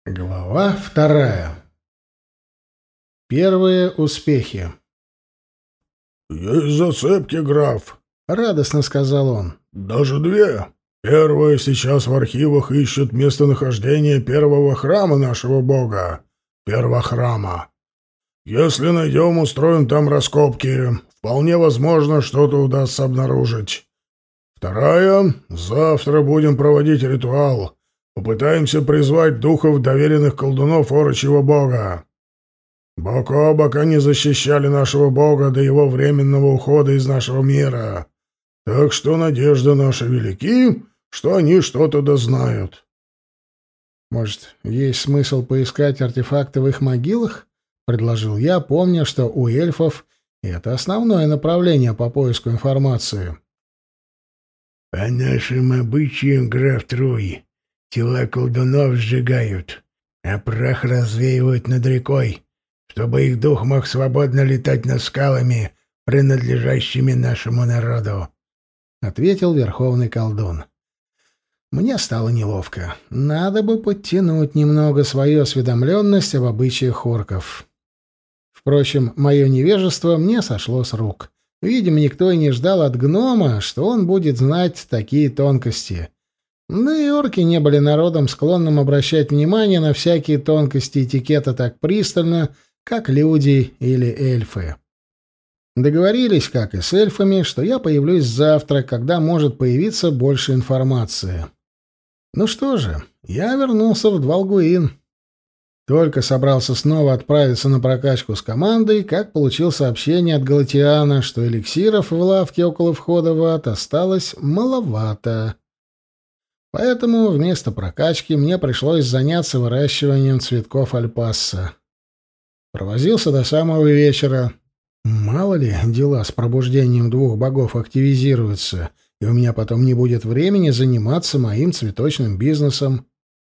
Глава вторая. Первые успехи. «Есть зацепки, граф», — радостно сказал он. «даже две. Первое, сейчас в архивах ищут местонахождение первого храма нашего бога, первохрама. Если найдем, устроим там раскопки. Вполне возможно, что-то удастся обнаружить. Вторая, завтра будем проводить ритуал. Попытаемся призвать духов доверенных колдунов орочьего бога. Бок о бок они защищали нашего бога до его временного ухода из нашего мира. Так что надежды наши велики, что они что-то дознают». «Может, есть смысл поискать артефакты в их могилах?» — предложил я, помня, что у эльфов это основное направление по поиску информации. «По нашим обычаям, граф Трой, тела колдунов сжигают, а прах развеивают над рекой, чтобы их дух мог свободно летать над скалами, принадлежащими нашему народу», — ответил верховный колдун. Мне стало неловко. Надо бы подтянуть немного свою осведомленность об обычаях орков. Впрочем, мое невежество мне сошло с рук. Видимо, никто и не ждал от гнома, что он будет знать такие тонкости. Да и орки не были народом, склонным обращать внимание на всякие тонкости этикета так пристально, как люди или эльфы. Договорились, как и с эльфами, что я появлюсь завтра, когда может появиться больше информации. Ну что же, я вернулся в Двалгуин. Только собрался снова отправиться на прокачку с командой, как получил сообщение от Галатиана, что эликсиров в лавке около входа в ад осталось маловато. Поэтому вместо прокачки мне пришлось заняться выращиванием цветков альпасса. Провозился до самого вечера. Мало ли, дела с пробуждением двух богов активизируются, и у меня потом не будет времени заниматься моим цветочным бизнесом.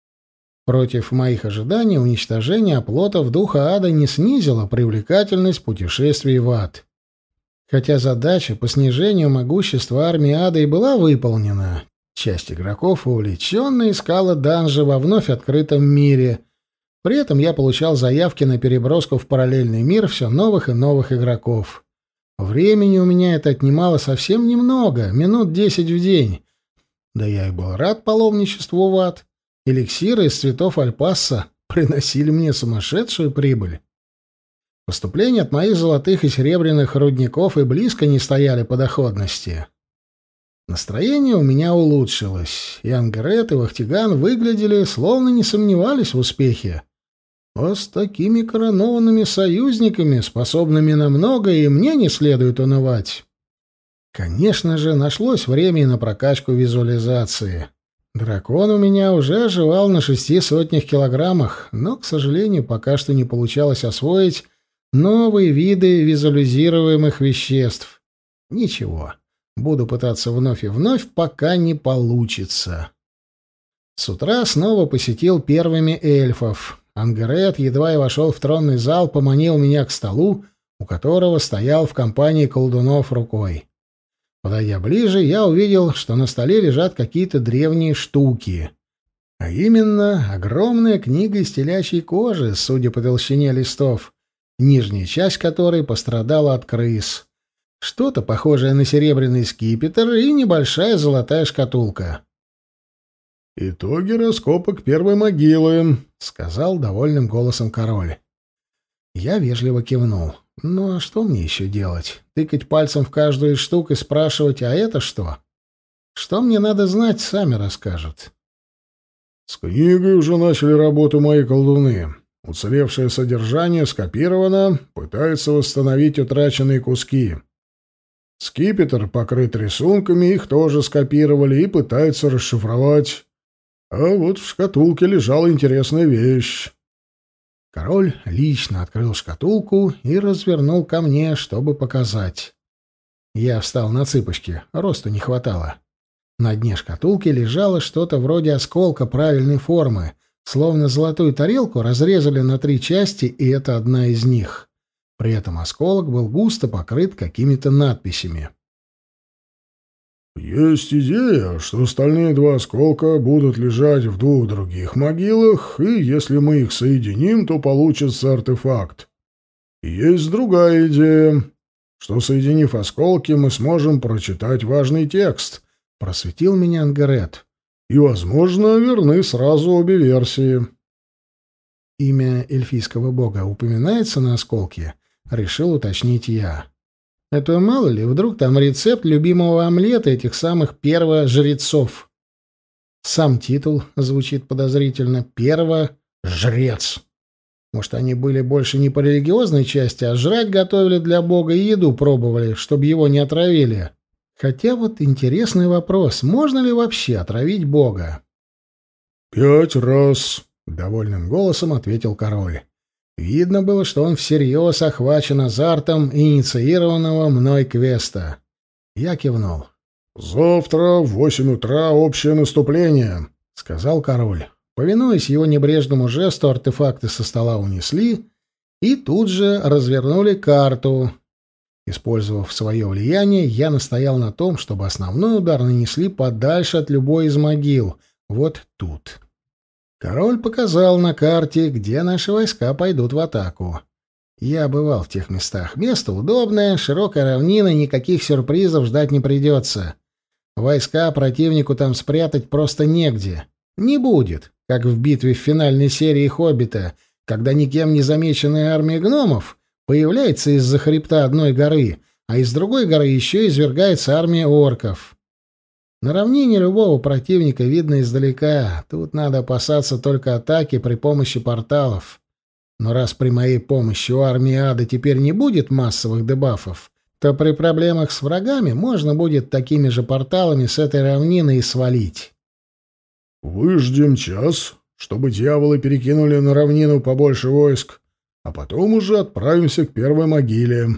Против моих ожиданий уничтожение оплотов духа ада не снизило привлекательность путешествий в ад. Хотя задача по снижению могущества армии ада и была выполнена, часть игроков увлеченно искала данжи во вновь открытом мире. При этом я получал заявки на переброску в параллельный мир все новых и новых игроков. Времени у меня это отнимало совсем немного, минут 10 в день. Да я и был рад паломничеству в ад. Эликсиры из цветов альпасса приносили мне сумасшедшую прибыль. Поступления от моих золотых и серебряных рудников и близко не стояли по доходности. Настроение у меня улучшилось, и Ангерет и Вахтиган выглядели, словно не сомневались в успехе. А с такими коронованными союзниками, способными на многое, и мне не следует унывать. Конечно же, нашлось время и на прокачку визуализации. Дракон у меня уже оживал на 600 килограммах, но, к сожалению, пока что не получалось освоить новые виды визуализируемых веществ. Ничего, буду пытаться вновь и вновь, пока не получится. С утра снова посетил первыми эльфов. Ангерет, едва я вошел в тронный зал, поманил меня к столу, у которого стоял в компании колдунов рукой. Подойдя ближе, я увидел, что на столе лежат какие-то древние штуки. А именно, огромная книга из телячьей кожи, судя по толщине листов, нижняя часть которой пострадала от крыс. Что-то похожее на серебряный скипетр и небольшая золотая шкатулка. «Итоги раскопок первой могилы», — сказал довольным голосом король. Я вежливо кивнул. «Ну а что мне еще делать? Тыкать пальцем в каждую из штук и спрашивать, а это что? Что мне надо знать, сами расскажут». «С книгой уже начали работу мои колдуны. Уцелевшее содержание скопировано, пытаются восстановить утраченные куски. Скипетр покрыт рисунками, их тоже скопировали и пытаются расшифровать. А вот в шкатулке лежала интересная вещь». Король лично открыл шкатулку и развернул ко мне, чтобы показать. Я встал на цыпочки, росту не хватало. На дне шкатулки лежало что-то вроде осколка правильной формы, словно золотую тарелку разрезали на 3 части, и это одна из них. При этом осколок был густо покрыт какими-то надписями. Есть идея, что остальные два осколка будут лежать в двух других могилах, и если мы их соединим, то получится артефакт. И есть другая идея, что, соединив осколки, мы сможем прочитать важный текст, — просветил меня Ангарет. И, возможно, верны сразу обе версии. Имя эльфийского бога упоминается на осколке? Решил уточнить я. Это мало ли, вдруг там рецепт любимого омлета этих самых первожрецов. Сам титул звучит подозрительно. Первожрец. Может, они были больше не по религиозной части, а жрать готовили для бога и еду пробовали, чтобы его не отравили. Хотя вот интересный вопрос, можно ли вообще отравить бога? 5 раз, — довольным голосом ответил король. Видно было, что он всерьез охвачен азартом инициированного мной квеста. Я кивнул. «Завтра в 8 утра общее наступление», — сказал король. Повинуясь его небрежному жесту, артефакты со стола унесли и тут же развернули карту. Использовав свое влияние, я настоял на том, чтобы основной удар нанесли подальше от любой из могил, вот тут. Король показал на карте, где наши войска пойдут в атаку. Я бывал в тех местах. Место удобное, широкая равнина, никаких сюрпризов ждать не придется. Войска противнику там спрятать просто негде. Не будет, как в битве в финальной серии «Хоббита», когда никем не замеченная армия гномов появляется из-за хребта одной горы, а из другой горы еще извергается армия орков. На равнине любого противника видно издалека. Тут надо опасаться только атаки при помощи порталов. Но раз при моей помощи у армии ада теперь не будет массовых дебафов, то при проблемах с врагами можно будет такими же порталами с этой равнины и свалить. «Выждем час, чтобы дьяволы перекинули на равнину побольше войск, а потом уже отправимся к первой могиле.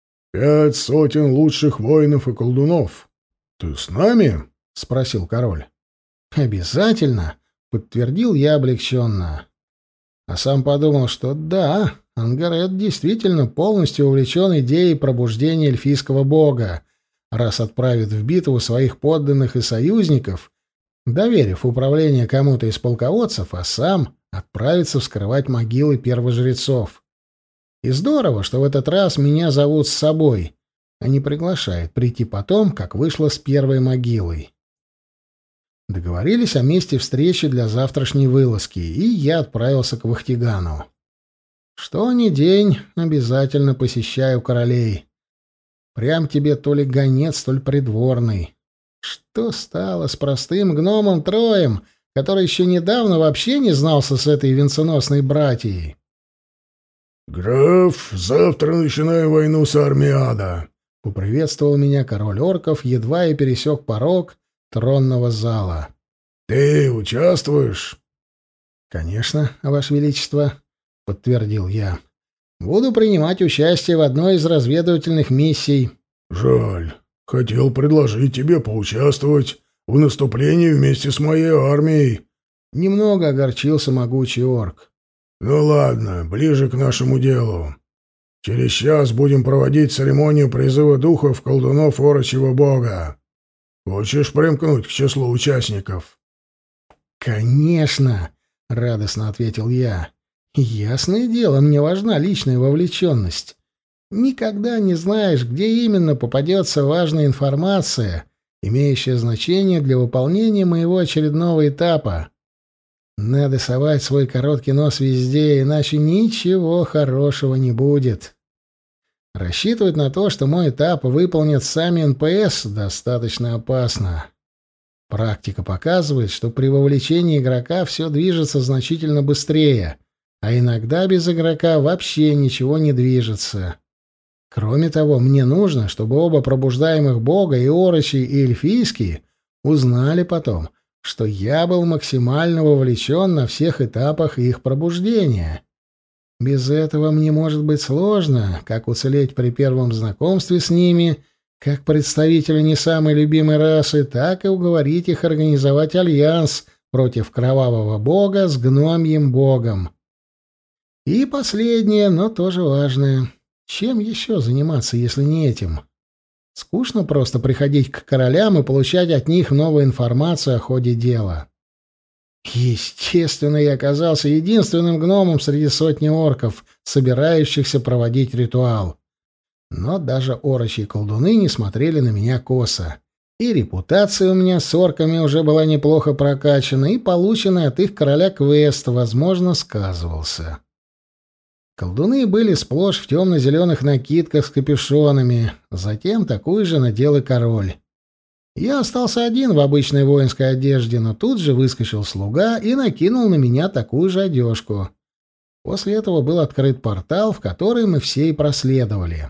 5 сотен лучших воинов и колдунов. Ты с нами?» — спросил король. «Обязательно», — подтвердил я облегченно. А сам подумал, что да, Ангарет действительно полностью увлечен идеей пробуждения эльфийского бога, раз отправит в битву своих подданных и союзников, доверив управление кому-то из полководцев, а сам отправится вскрывать могилы первожрецов. И здорово, что в этот раз меня зовут с собой, а не приглашают прийти потом, как вышло с первой могилой. Договорились о месте встречи для завтрашней вылазки, и я отправился к Вахтигану. Что ни день, обязательно посещаю королей. Прям тебе то ли гонец, то ли придворный. Что стало с простым гномом Троем, который еще недавно вообще не знался с этой венценосной братьей? «Граф, завтра начинаю войну с армией ада», — поприветствовал меня король орков, едва я пересек порог тронного зала. «Ты участвуешь?» «Конечно, Ваше Величество», — подтвердил я. «Буду принимать участие в одной из разведывательных миссий». «Жаль. Хотел предложить тебе поучаствовать в наступлении вместе с моей армией». Немного огорчился могучий орк. «Ну ладно, ближе к нашему делу. Через час будем проводить церемонию призыва духов колдунов орочьего бога. Хочешь примкнуть к числу участников?» «Конечно!» — радостно ответил я. «Ясное дело, мне важна личная вовлеченность. Никогда не знаешь, где именно попадется важная информация, имеющая значение для выполнения моего очередного этапа. Надо совать свой короткий нос везде, иначе ничего хорошего не будет. Рассчитывать на то, что мой этап выполнят сами НПС, достаточно опасно. Практика показывает, что при вовлечении игрока все движется значительно быстрее, а иногда без игрока вообще ничего не движется. Кроме того, мне нужно, чтобы оба пробуждаемых бога, и орочий, и эльфийский, узнали потом, что я был максимально вовлечен на всех этапах их пробуждения. Без этого мне может быть сложно, как уцелеть при первом знакомстве с ними, как представителю не самой любимой расы, так и уговорить их организовать альянс против кровавого бога с гномьим богом. И последнее, но тоже важное. Чем еще заниматься, если не этим? Скучно просто приходить к королям и получать от них новую информацию о ходе дела. Естественно, я оказался единственным гномом среди сотни орков, собирающихся проводить ритуал. Но даже орочьи колдуны не смотрели на меня косо. И репутация у меня с орками уже была неплохо прокачана, и полученный от их короля квест, возможно, сказывался. Колдуны были сплошь в темно-зеленых накидках с капюшонами, затем такую же надел и король. Я остался один в обычной воинской одежде, но тут же выскочил слуга и накинул на меня такую же одежку. После этого был открыт портал, в который мы все и проследовали.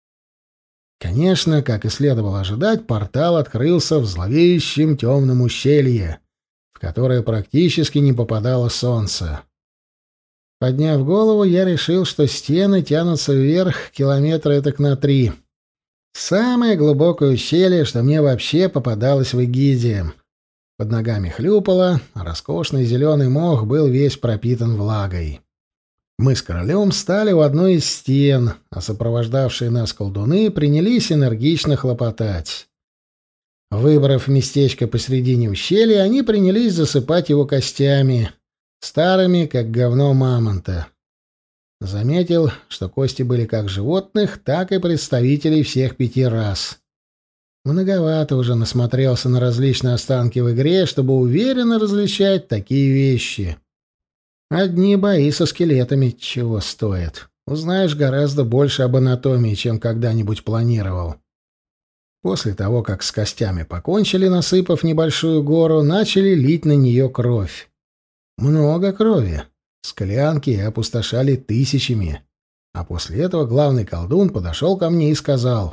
Конечно, как и следовало ожидать, портал открылся в зловещем темном ущелье, в которое практически не попадало солнце. Подняв голову, я решил, что стены тянутся вверх километра этак на 3. Самое глубокое ущелье, что мне вообще попадалось в Эгиде. Под ногами хлюпало, а роскошный зеленый мох был весь пропитан влагой. Мы с королем стали у одной из стен, а сопровождавшие нас колдуны принялись энергично хлопотать. Выбрав местечко посредине ущелья, они принялись засыпать его костями, старыми, как говно мамонта. Заметил, что кости были как животных, так и представителей всех 5 рас. Многовато уже насмотрелся на различные останки в игре, чтобы уверенно различать такие вещи. Одни бои со скелетами чего стоят. Узнаешь гораздо больше об анатомии, чем когда-нибудь планировал. После того, как с костями покончили, насыпав небольшую гору, начали лить на нее кровь. Много крови. Склянки опустошали тысячами. А после этого главный колдун подошел ко мне и сказал: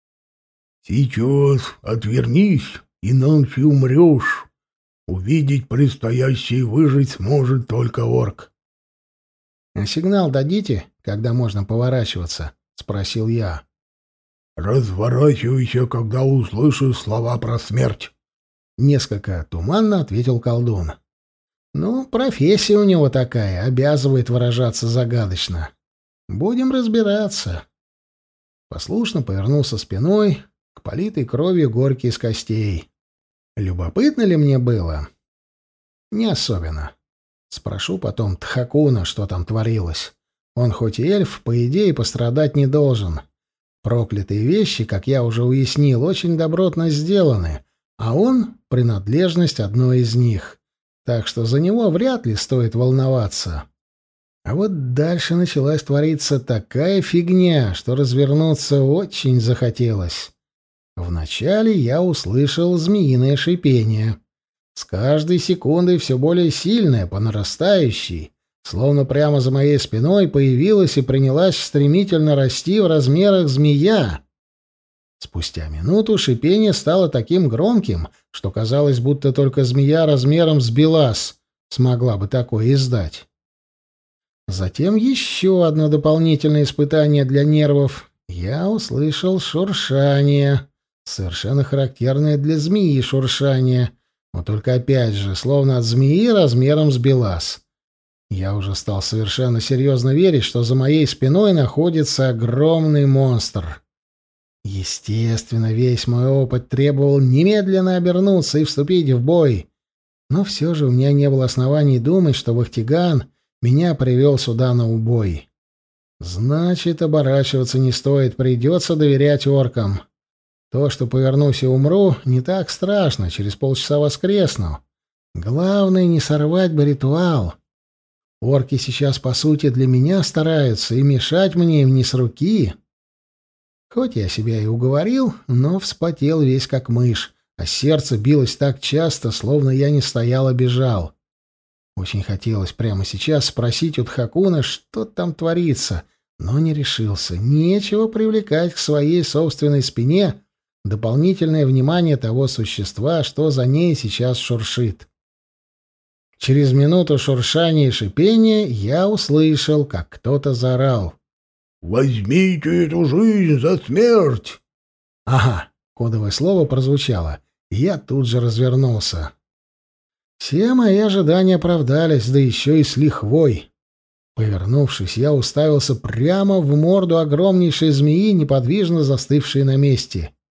«Сейчас отвернись, иначе умрешь. Увидеть предстоящее выжить сможет только орк». «А сигнал дадите, когда можно поворачиваться?» — спросил я. «Разворачивайся, когда услышишь слова про смерть», — несколько туманно ответил колдун. «Ну, профессия у него такая, обязывает выражаться загадочно. Будем разбираться». Послушно повернулся спиной к политой кровью горке из костей. Любопытно ли мне было? Не особенно. Спрошу потом Тхакуна, что там творилось. Он хоть и эльф, по идее, пострадать не должен. Проклятые вещи, как я уже уяснил, очень добротно сделаны, а он — принадлежность одной из них. Так что за него вряд ли стоит волноваться. А вот дальше началась твориться такая фигня, что развернуться очень захотелось. Вначале я услышал змеиное шипение. С каждой секундой все более сильное, по нарастающей, словно прямо за моей спиной появилась и принялась стремительно расти в размерах змея. Спустя минуту шипение стало таким громким, что казалось, будто только змея размером с Белас смогла бы такое издать. Затем еще одно дополнительное испытание для нервов. Я услышал шуршание. Совершенно характерное для змеи шуршание, но только опять же, словно от змеи размером с Белас. Я уже стал совершенно серьезно верить, что за моей спиной находится огромный монстр. Естественно, весь мой опыт требовал немедленно обернуться и вступить в бой, но все же у меня не было оснований думать, что Вахтиган меня привел сюда на убой. Значит, оборачиваться не стоит, придется доверять оркам. То, что повернусь и умру, не так страшно, через полчаса воскресну. Главное, не сорвать бы ритуал. Орки сейчас, по сути, для меня стараются, и мешать мне им не с руки. Хоть я себя и уговорил, но вспотел весь как мышь, а сердце билось так часто, словно я не стоял, а бежал. Очень хотелось прямо сейчас спросить у Тхакуна, что там творится, но не решился. Нечего привлекать к своей собственной спине дополнительное внимание того существа, что за ней сейчас шуршит. Через минуту шуршания и шипения я услышал, как кто-то заорал: «Возьмите эту жизнь за смерть!» Ага, кодовое слово прозвучало, и я тут же развернулся. Все мои ожидания оправдались, да еще и с лихвой. Повернувшись, я уставился прямо в морду огромнейшей змеи, неподвижно застывшей на месте.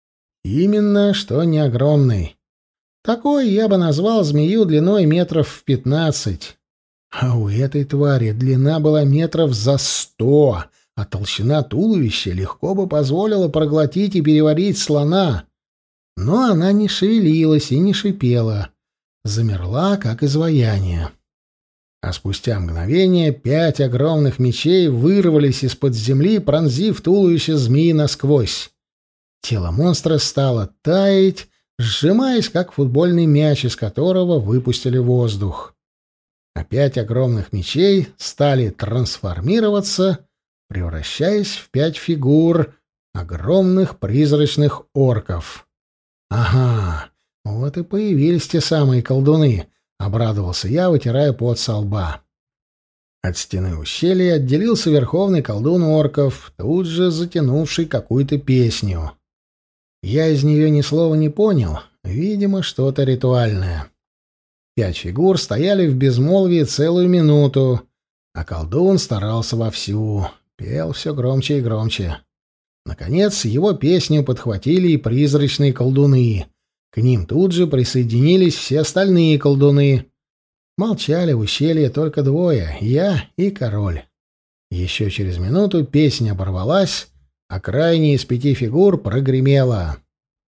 Именно, что не огромный. Такой я бы назвал змею длиной метров в 15. А у этой твари длина была метров за 100, а толщина туловища легко бы позволила проглотить и переварить слона. Но она не шевелилась и не шипела. Замерла, как изваяние. А спустя мгновение 5 огромных мечей вырвались из-под земли, пронзив туловище змеи насквозь. Тело монстра стало таять, сжимаясь, как футбольный мяч, из которого выпустили воздух. А 5 огромных мечей стали трансформироваться, превращаясь в 5 фигур огромных призрачных орков. «Ага, вот и появились те самые колдуны», — обрадовался я, вытирая пот со лба. От стены ущелья отделился верховный колдун орков, тут же затянувший какую-то песню. Я из нее ни слова не понял, видимо, что-то ритуальное. 5 фигур стояли в безмолвии целую минуту, а колдун старался вовсю, пел все громче и громче. Наконец, его песню подхватили и призрачные колдуны. К ним тут же присоединились все остальные колдуны. Молчали в ущелье только 2, я и король. Еще через минуту песня оборвалась, а крайняя из 5 фигур прогремела.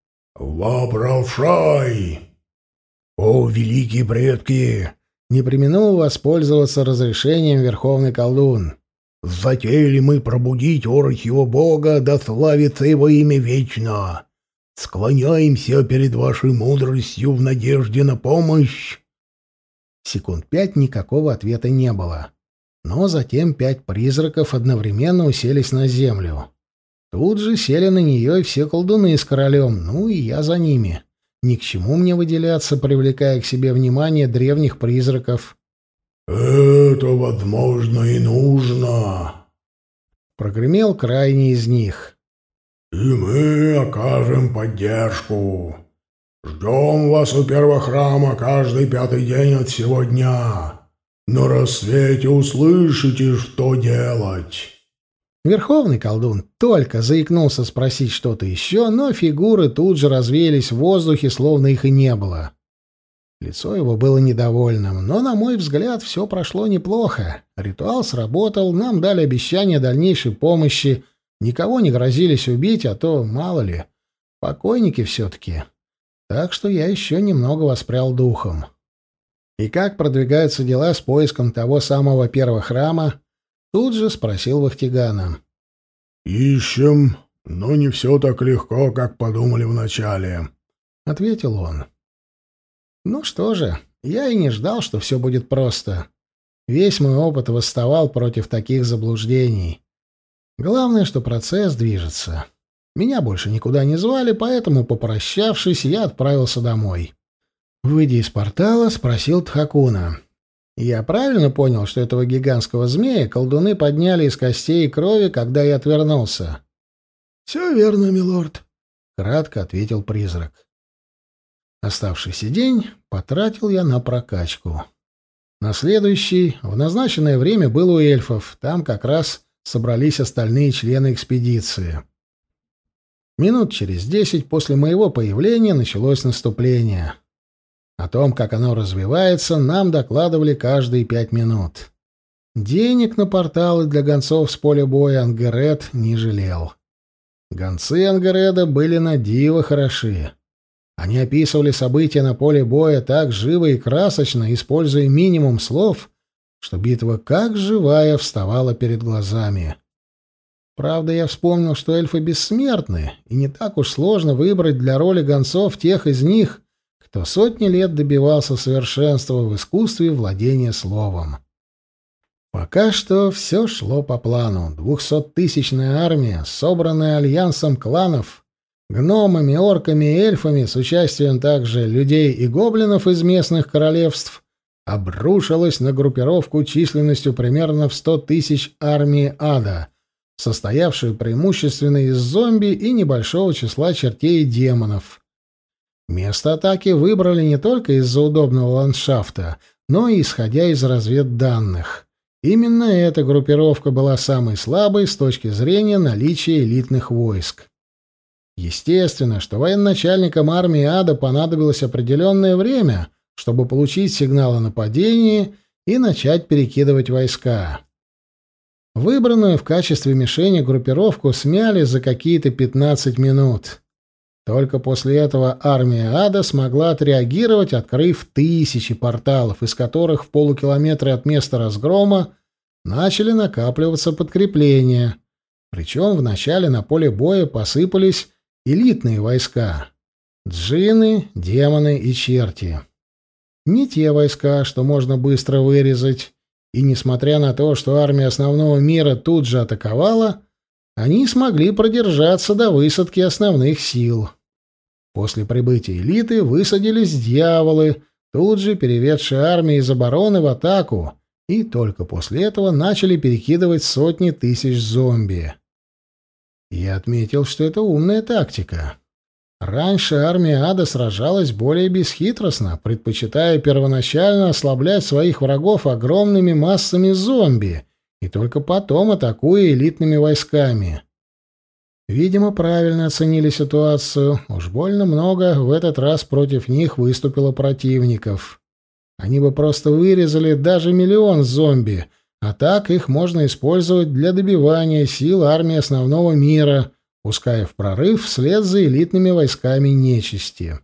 «Вопрошай!» «О, великие предки!» — не преминул воспользоваться разрешением верховный колдун. «Затеяли мы пробудить орочьего бога, да славится его имя вечно. Склоняемся перед вашей мудростью в надежде на помощь». Секунд 5 никакого ответа не было. Но затем 5 призраков одновременно уселись на землю. Тут же сели на нее и все колдуны с королем, ну и я за ними. Ни к чему мне выделяться, привлекая к себе внимание древних призраков. «Это, возможно, и нужно», — прогремел крайний из них. «И мы окажем поддержку. Ждем вас у первого храма каждый 5-й день от сего дня. На рассвете услышите, что делать». Верховный колдун только заикнулся спросить что-то еще, но фигуры тут же развеялись в воздухе, словно их и не было. Лицо его было недовольным, но, на мой взгляд, все прошло неплохо. Ритуал сработал, нам дали обещание дальнейшей помощи, никого не грозились убить, а то, мало ли, покойники все-таки. Так что я еще немного воспрял духом. «И как продвигаются дела с поиском того самого первого храма?» Тут же спросил Вахтигана. «Ищем, но не все так легко, как подумали вначале», — ответил он. Ну что же, я и не ждал, что все будет просто. Весь мой опыт восставал против таких заблуждений. Главное, что процесс движется. Меня больше никуда не звали, поэтому, попрощавшись, я отправился домой. Выйдя из портала, спросил Тхакуна. «Я правильно понял, что этого гигантского змея колдуны подняли из костей и крови, когда я отвернулся?» «Все верно, милорд», — кратко ответил призрак. Оставшийся день потратил я на прокачку. На следующий, в назначенное время, был у эльфов. Там как раз собрались остальные члены экспедиции. Минут через 10 после моего появления началось наступление. О том, как оно развивается, нам докладывали каждые 5 минут. Денег на порталы для гонцов с поля боя Ангерет не жалел. Гонцы Ангереда были на диво хороши. Они описывали события на поле боя так живо и красочно, используя минимум слов, что битва как живая вставала перед глазами. Правда, я вспомнил, что эльфы бессмертны, и не так уж сложно выбрать для роли гонцов тех из них, кто сотни лет добивался совершенства в искусстве владения словом. Пока что все шло по плану. 200-тысячная армия, собранная альянсом кланов, гномами, орками и эльфами, с участием также людей и гоблинов из местных королевств, обрушилась на группировку численностью примерно в 100 тысяч армии ада, состоявшую преимущественно из зомби и небольшого числа чертей и демонов. Место атаки выбрали не только из-за удобного ландшафта, но и исходя из разведданных. Именно эта группировка была самой слабой с точки зрения наличия элитных войск. Естественно, что военачальникам армии ада понадобилось определенное время, чтобы получить сигнал о нападении и начать перекидывать войска. Выбранную в качестве мишени группировку смяли за какие-то 15 минут. Только после этого армия ада смогла отреагировать, открыв тысячи порталов, из которых в полукилометре от места разгрома начали накапливаться подкрепления. Причем вначале на поле боя посыпались элитные войска — джинны, демоны и черти. Не те войска, что можно быстро вырезать, и несмотря на то, что армия основного мира тут же атаковала, они смогли продержаться до высадки основных сил. После прибытия элиты высадились дьяволы, тут же переведшие армии из обороны в атаку, и только после этого начали перекидывать сотни тысяч зомби. Я отметил, что это умная тактика. Раньше армия ада сражалась более бесхитростно, предпочитая первоначально ослаблять своих врагов огромными массами зомби и только потом атакуя элитными войсками. Видимо, правильно оценили ситуацию. Уж больно много в этот раз против них выступило противников. Они бы просто вырезали даже 1 миллион зомби, а так их можно использовать для добивания сил армии основного мира, пуская в прорыв вслед за элитными войсками нечисти.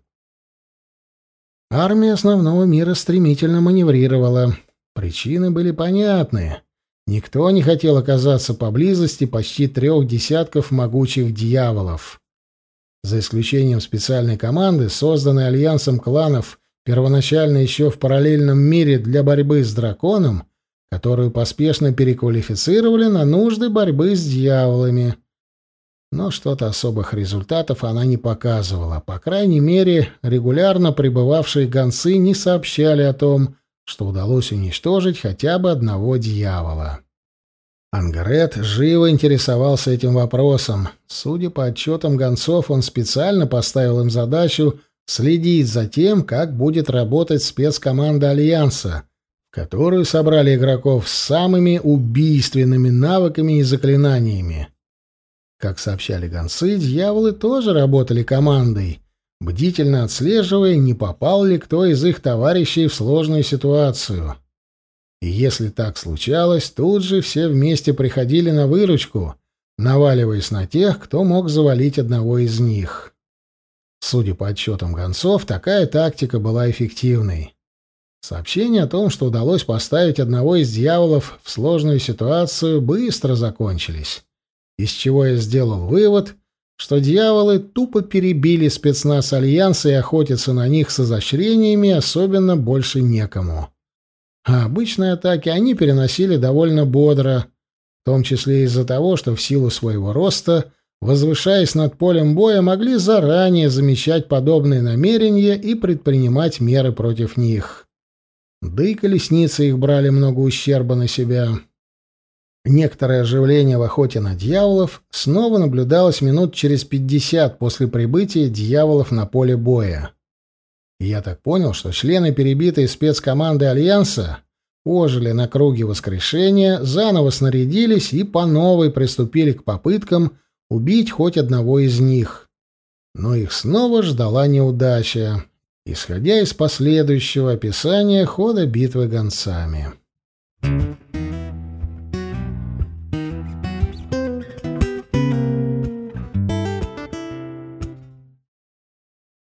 Армия основного мира стремительно маневрировала. Причины были понятны. Никто не хотел оказаться поблизости почти 3 десятков могучих дьяволов. За исключением специальной команды, созданной альянсом кланов первоначально еще в параллельном мире для борьбы с драконом, которую поспешно переквалифицировали на нужды борьбы с дьяволами. Но что-то особых результатов она не показывала. По крайней мере, регулярно прибывавшие гонцы не сообщали о том, что удалось уничтожить хотя бы одного дьявола. Ангарет живо интересовался этим вопросом. Судя по отчетам гонцов, он специально поставил им задачу следить за тем, как будет работать спецкоманда Альянса, в которую собрали игроков с самыми убийственными навыками и заклинаниями. Как сообщали гонцы, дьяволы тоже работали командой, бдительно отслеживая, не попал ли кто из их товарищей в сложную ситуацию. И если так случалось, тут же все вместе приходили на выручку, наваливаясь на тех, кто мог завалить одного из них. Судя по отчетам гонцов, такая тактика была эффективной. Сообщения о том, что удалось поставить одного из дьяволов в сложную ситуацию, быстро закончились, из чего я сделал вывод, что дьяволы тупо перебили спецназ Альянса, и охотиться на них с изощрениями особенно больше некому. А обычные атаки они переносили довольно бодро, в том числе из-за того, что в силу своего роста, возвышаясь над полем боя, могли заранее замечать подобные намерения и предпринимать меры против них. Да и колесницы их брали много ущерба на себя. Некоторое оживление в охоте на дьяволов снова наблюдалось минут через 50 после прибытия дьяволов на поле боя. И я так понял, что члены перебитой спецкоманды Альянса ожили на круге воскрешения, заново снарядились и по новой приступили к попыткам убить хоть одного из них. Но их снова ждала неудача, исходя из последующего описания хода битвы гонцами.